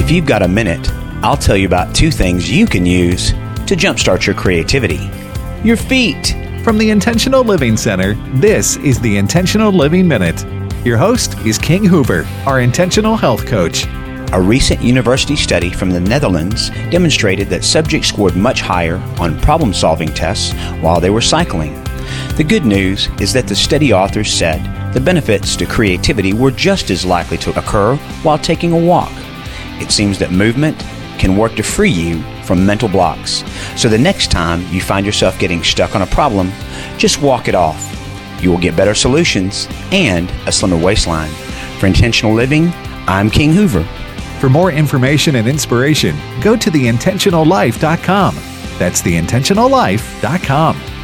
If you've got a minute, I'll tell you about 2 things you can use to jumpstart your creativity. Your feet. From the Intentional Living Center, this is the Intentional Living Minute. Your host is King Hoover, our intentional health coach. A recent university study from the Netherlands demonstrated that subjects scored much higher on problem-solving tests while they were cycling. The good news is that the study authors said the benefits to creativity were just as likely to occur while taking a walk. It seems that movement can work to free you from mental blocks. So the next time you find yourself getting stuck on a problem, just walk it off. You will get better solutions and a slimmer waistline. For Intentional Living, I'm King Hoover. For more information and inspiration, go to theintentionallife.com. That's theintentionallife.com.